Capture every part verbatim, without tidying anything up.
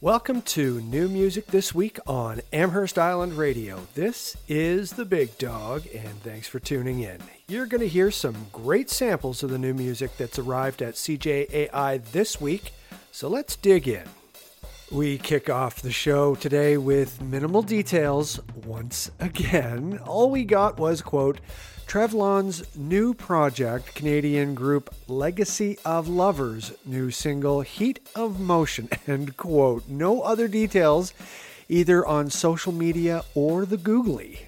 Welcome to New Music This Week on Amherst Island Radio. This is The Big Dog, and thanks for tuning in. You're going to hear some great samples of the new music that's arrived at C J A I this week, so let's dig in. We kick off the show today with minimal details once again. All we got was, quote, Trevlon's new project, Canadian group Legacy of Lovers' new single, Heat of Motion, end quote. No other details, either on social media or the Googly.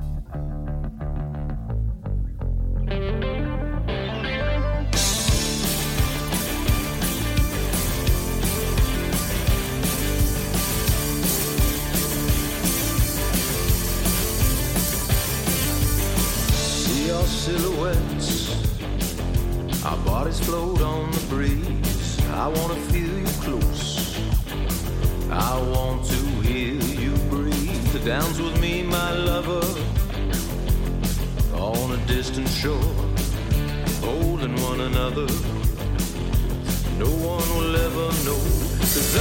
Silhouettes, our bodies float on the breeze. I want to feel you close, I want to hear you breathe. Dance with me, my lover, on a distant shore, holding one another. No one will ever know, 'cause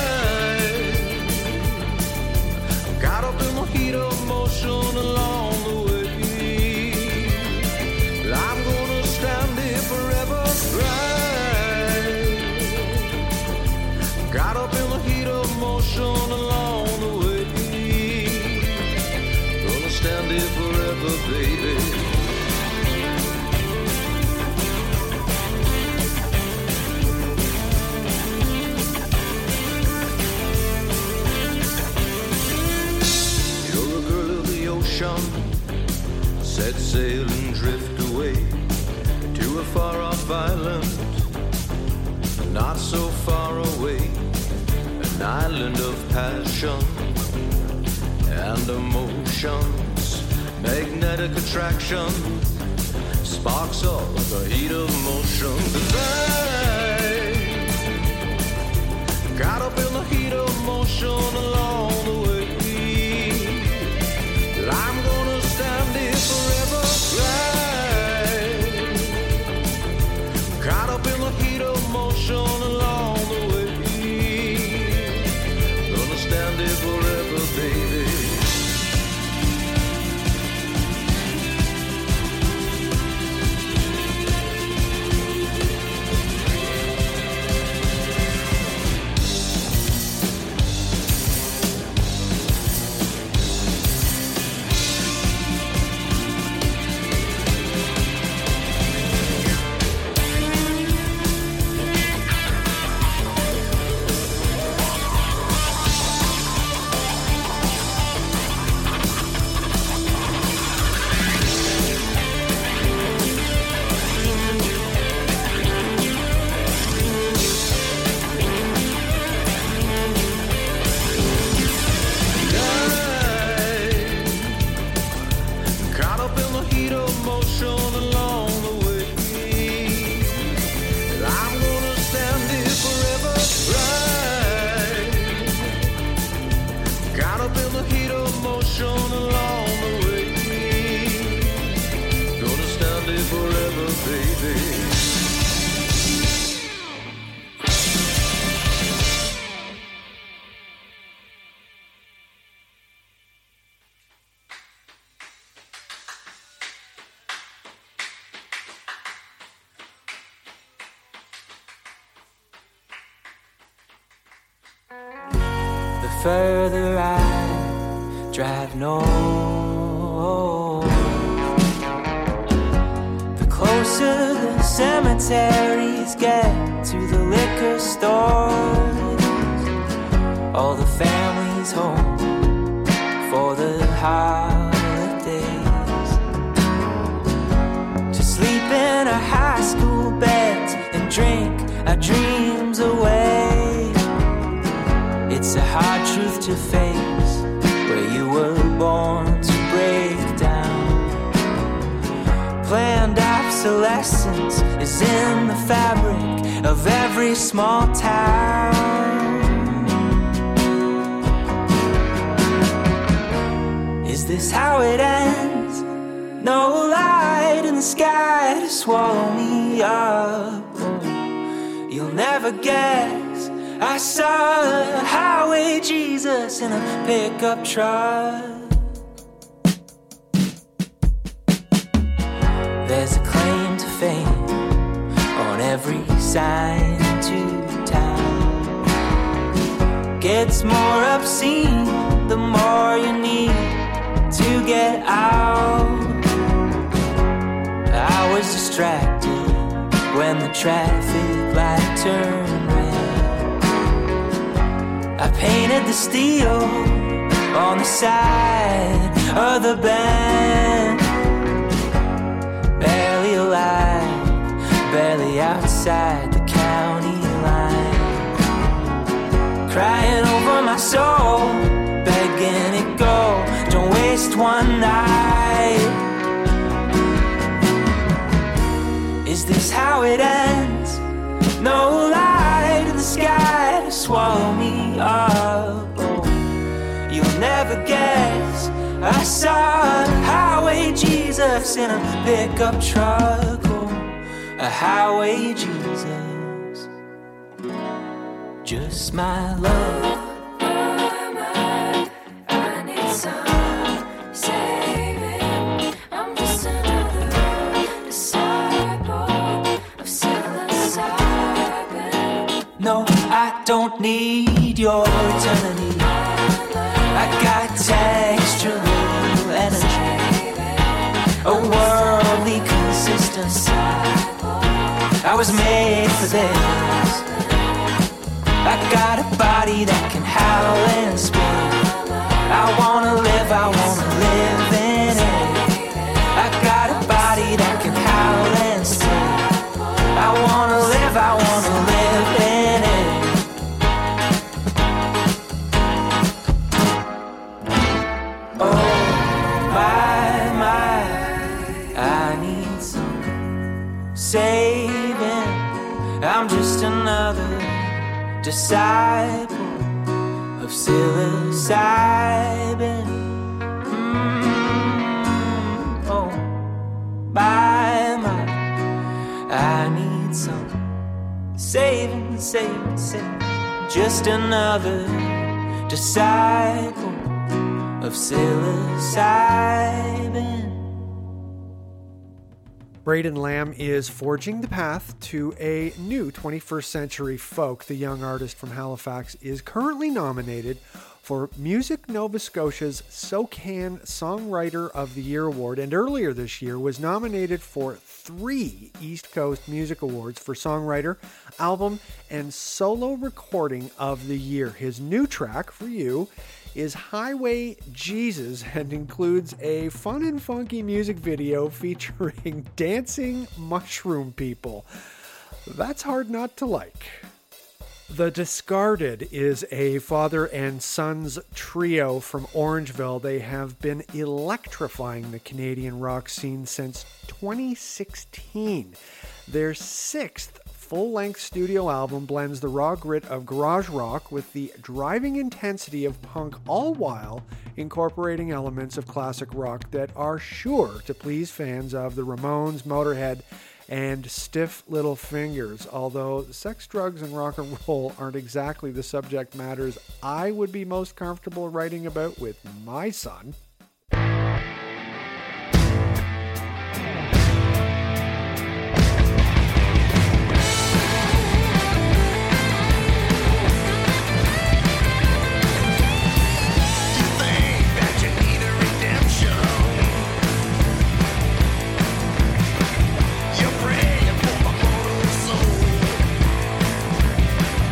I got up in the heat of motion along the way. I'm gonna stand here forever, right? Got up in the heat of motion along the way. Gonna stand here forever, baby. You're a girl of the ocean, set sail and drift away to a far-off island, not so far away, an island of passion and emotions, magnetic attraction, sparks of the heat of motion. 'Cause I got up in the heat of motion along the way. I'm gonna stand here forever, right? Caught up in the heat of motion along the way. Gonna stand here forever, baby. Further I drive north, the closer the cemeteries get to the liquor stores. All the families home for the holidays, to sleep in our high school beds and drink our dreams away. It's a hard truth to face, where you were born to break down. Planned obsolescence is in the fabric of every small town. Is this how it ends? No light in the sky to swallow me up. You'll never guess I saw a highway Jesus in a pickup truck. There's a claim to fame on every sign to town. Gets more obscene the more you need to get out. I was distracted when the traffic light turned red. I painted the steel on the side of the bend. Barely alive, barely outside the county line. Crying over my soul, begging it go, don't waste one night. Is this how it ends? No light in the sky to swallow me up. Oh, you'll never guess. I saw a highway Jesus in a pickup truck. Oh, a highway Jesus, just my love. No, I don't need your eternity. I got textural energy, a worldly consistency. I was made for this. I got a body that can howl and spin. I wanna live, I wanna live in it. I got a body that can howl and spin. I wanna live, I wanna live in it. Oh my, my, I need some saving. I'm just another disciple of psilocybin. Mm, oh my, my, I need some saving, saving, saving. Just another disciple of psilocybin. Braden Lamb is forging the path to a new twenty-first century folk. The young artist from Halifax is currently nominated for Music Nova Scotia's SOCAN Songwriter of the Year Award, and earlier this year was nominated for three East Coast Music Awards for Songwriter, Album, and Solo Recording of the Year. His new track, For You, is Highway Jesus and includes a fun and funky music video featuring dancing mushroom people. That's hard not to like. The Discarded is a father and sons trio from Orangeville. They have been electrifying the Canadian rock scene since twenty sixteen. Their sixth full-length studio album blends the raw grit of garage rock with the driving intensity of punk, all while incorporating elements of classic rock that are sure to please fans of the Ramones, Motorhead, and Stiff Little Fingers. Although sex, drugs, and rock and roll aren't exactly the subject matters I would be most comfortable writing about with my son.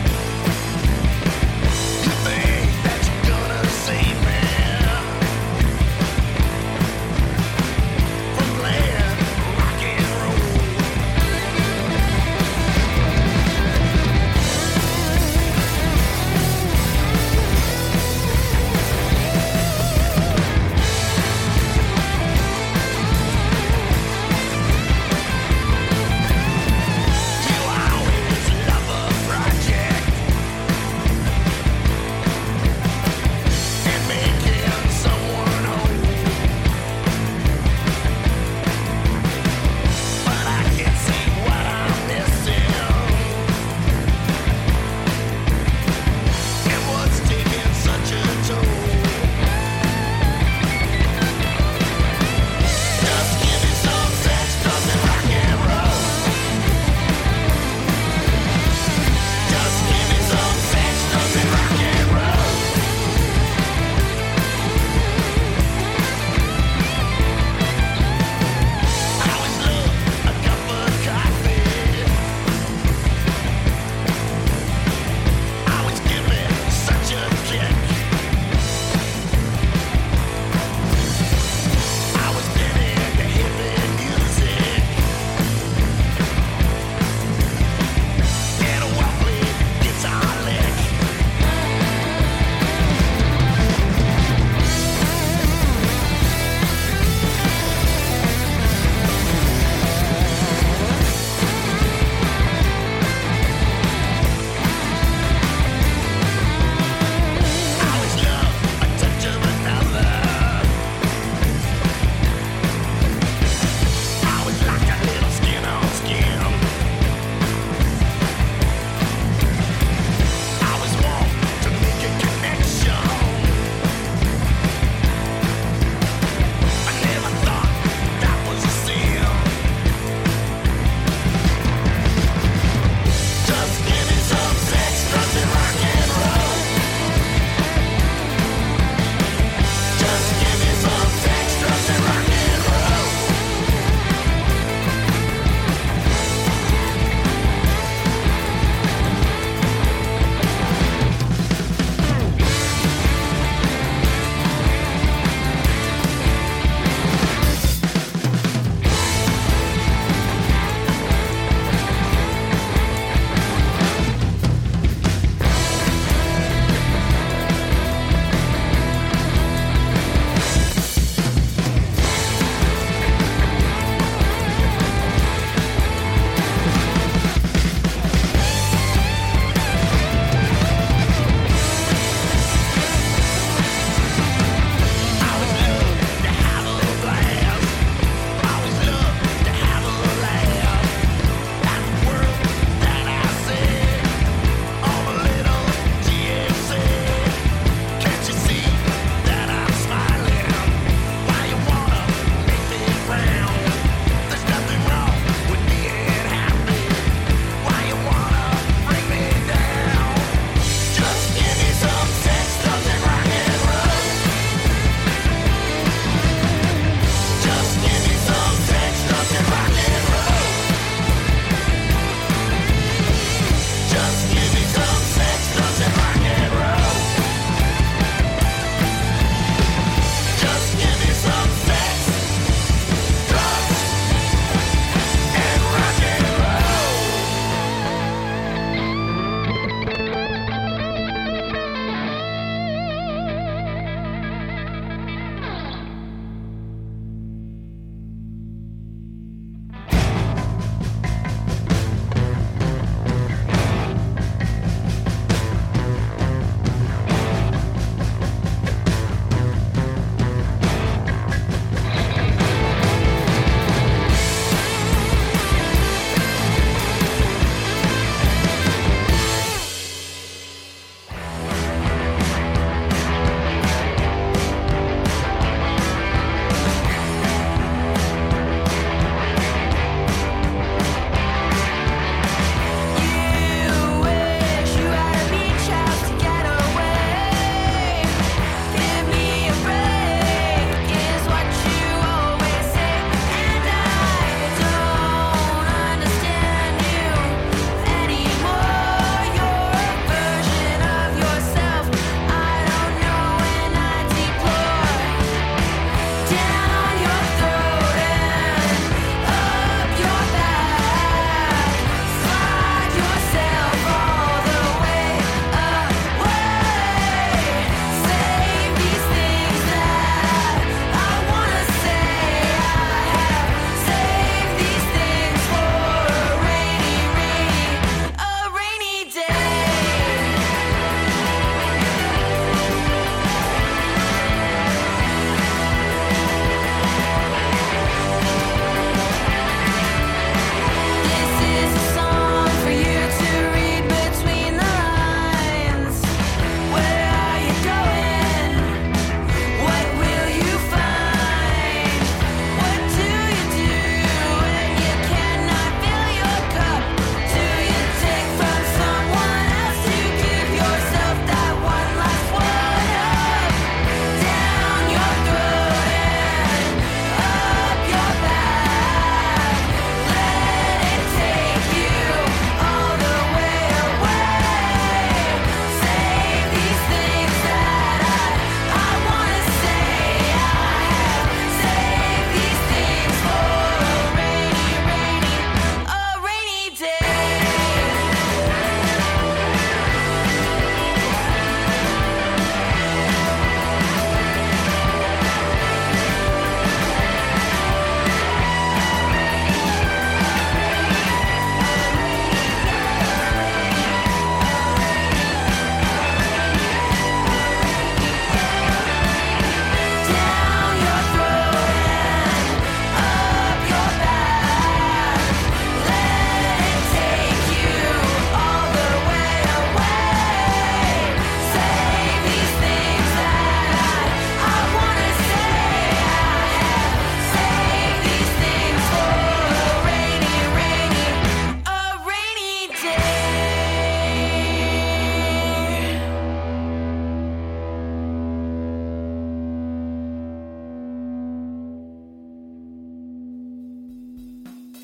Save me.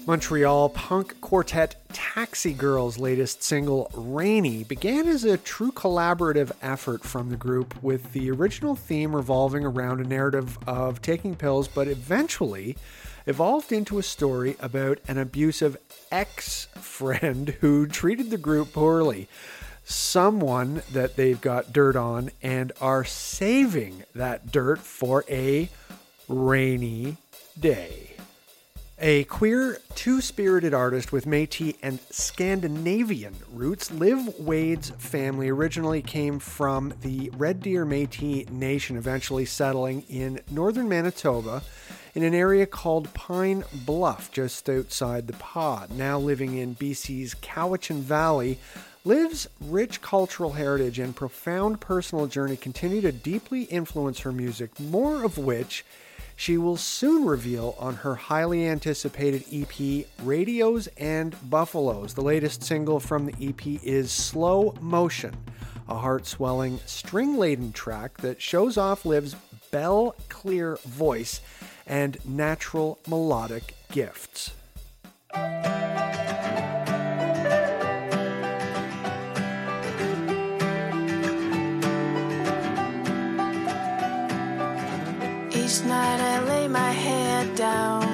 Montreal punk quartet Taxi Girls' latest single, Rainy, began as a true collaborative effort from the group, with the original theme revolving around a narrative of taking pills, but eventually evolved into a story about an abusive ex-friend who treated the group poorly. Someone that they've got dirt on and are saving that dirt for a rainy day. A queer, two-spirited artist with Métis and Scandinavian roots, Liv Wade's family originally came from the Red Deer Métis Nation, eventually settling in northern Manitoba in an area called Pine Bluff, just outside the Pod. Now living in B C's Cowichan Valley, Liv's rich cultural heritage and profound personal journey continue to deeply influence her music, more of which she will soon reveal on her highly anticipated E P, Radios and Buffaloes. The latest single from the E P is Slow Motion, a heart-swelling, string-laden track that shows off Liv's bell-clear voice and natural melodic gifts. Each night I lay my head down,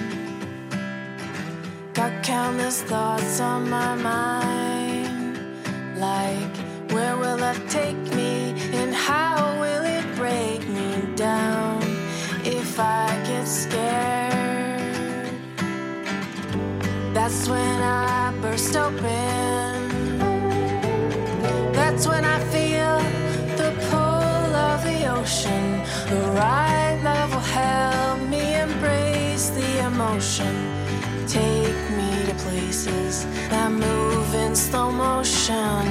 got countless thoughts on my mind, like where will love take me and how will it break me down if I get scared. That's when I burst open, that's when I feel the pull of the ocean. The right love will help me embrace the emotion, take me to places that move in slow motion.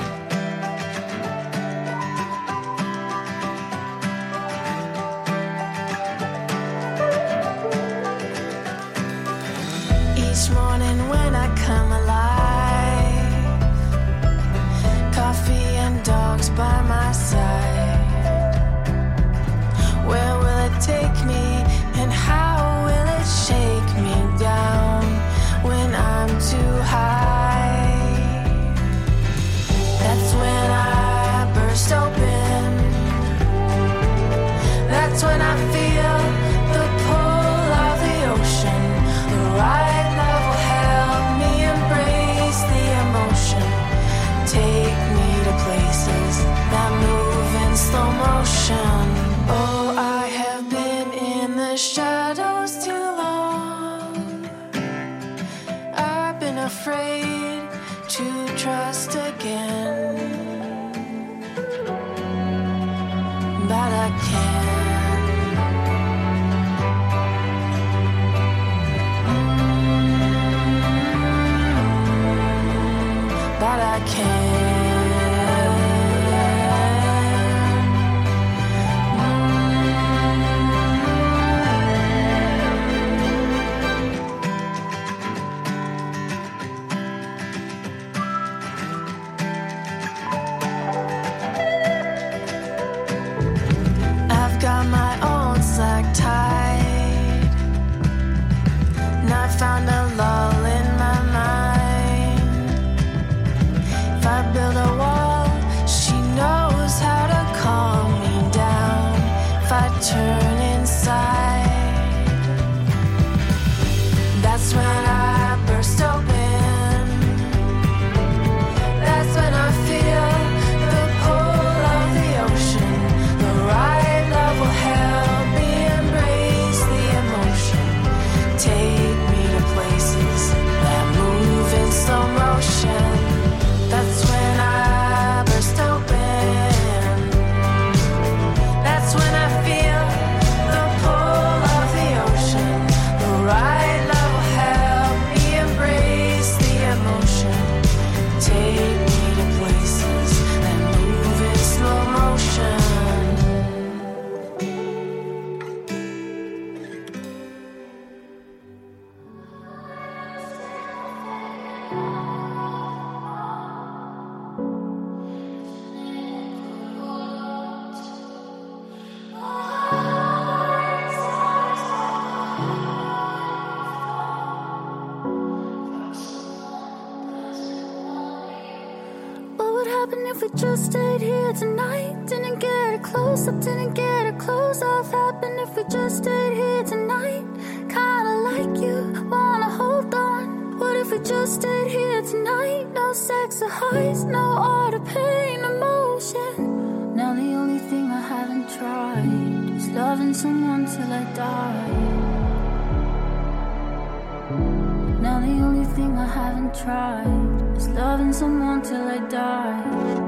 Each morning when I come alive, coffee and dogs by my side. Where will it take me and how will it shake me down when I'm too high? That's when I burst open, that's when I feel the pull of the ocean. The right love will help me embrace the emotion, take me to places that move in slow motion. Oh, I have been in the shadows too long, I've been afraid to trust again, but I can. Mm-hmm. But I can. Got my own slack tied, not found a lull in my mind. If I build a wall, she knows how to calm me down. If I turn inside, that's when I burst open, that's when I feel the pull of the ocean. The right will help me embrace the emotion, take me to places that move in slow motion. That's when I burst open, that's when I feel stayed here tonight? Didn't get a close up, didn't get a close off. Happen if we just stayed here tonight? Kinda like you, wanna hold on. What if we just stayed here tonight? No sex or highs, no art or pain, emotion. Now the only thing I haven't tried is loving someone till I die. Now the only thing I haven't tried is loving someone till I die.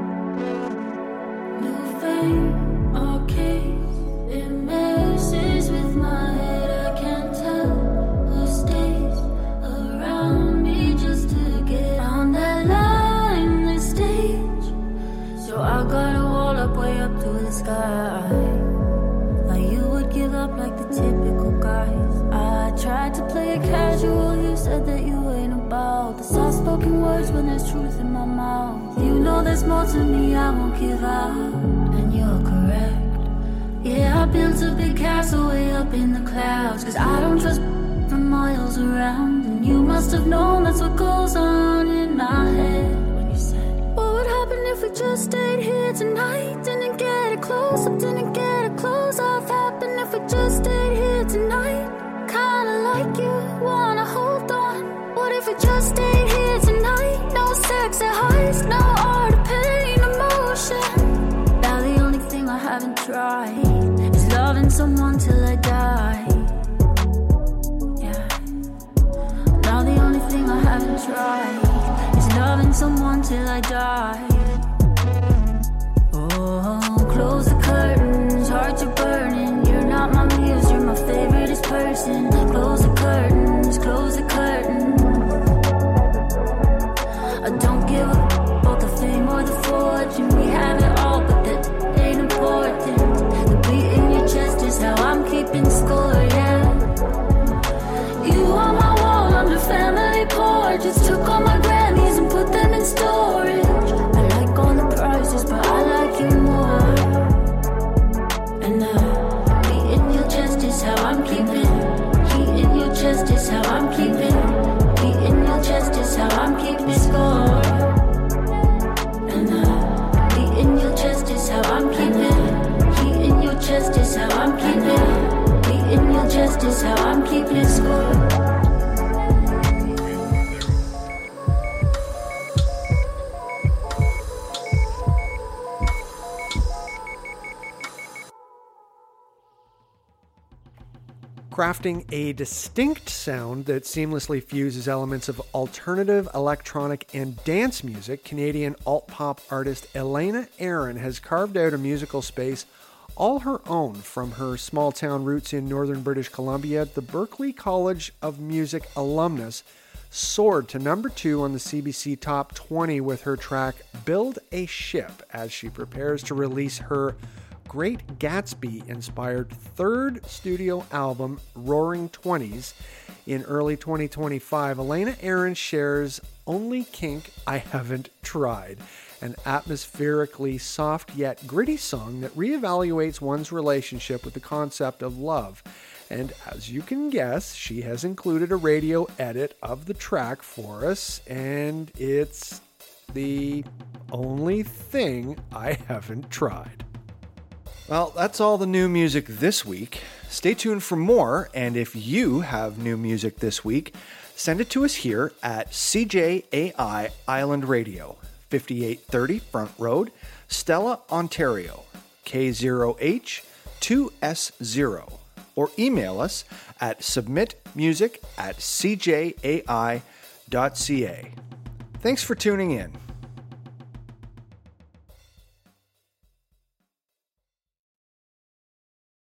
No fame or case, it messes with my head. I can't tell who stays around me just to get on that line, the stage. So I gotta wall up way up to the sky. Now you would give up like the typical guys. I tried to play it casual, you said that you ain't about the soft-spoken words when there's truth in my mouth. You know there's more to me, I won't give out, and you're correct. Yeah, I built a big castle way up in the clouds, cause I don't trust for miles around. And you must have known that's what goes on in my head when you said, what would happen if we just stayed here tonight? Didn't get a close up, didn't get a close off. Happen if we just stayed here tonight? Kinda like you, wanna hold on. What if we just stayed here tonight? No sex or highs, no art or pain, emotion. Now the only thing I haven't tried is loving someone till I die. Yeah. Now the only thing I haven't tried is loving someone till I die. Oh, close the curtains, hearts are burning. You're not my muse, you're my favoriteest person. Close the curtains, close the curtains. I don't give a f- about the fame or the fortune. We have it all, but that ain't important. The beat in your chest is how I'm keeping score, yeah. You on my wall under family portraits. Took all my Grammys and put them in storage. I like all the prizes, but I like you more. And the beat in your chest is how I'm keeping. Heat in your chest is how I'm keeping. Heat in your chest is how I'm keeping score. And the beat in your chest is how I'm keeping. Heat in your chest is how I'm keeping. Beat in your chest is how I'm keeping score. Crafting a distinct sound that seamlessly fuses elements of alternative, electronic, and dance music, Canadian alt-pop artist Elena Aaron has carved out a musical space all her own. From her small-town roots in northern British Columbia, the Berklee College of Music alumnus soared to number two on the C B C Top twenty with her track Build a Ship as she prepares to release her Great Gatsby-inspired third studio album, Roaring Twenties, in early twenty twenty-five. Elena Aaron shares Only Kink I Haven't Tried, an atmospherically soft yet gritty song that reevaluates one's relationship with the concept of love. And as you can guess, she has included a radio edit of the track for us, and it's the only thing I haven't tried. Well, that's all the new music this week. Stay tuned for more, and if you have new music this week, send it to us here at C J A I Island Radio, fifty-eight thirty Front Road, Stella, Ontario, K zero H two S zero, or email us at submitmusic at c j a i dot c a. Thanks for tuning in.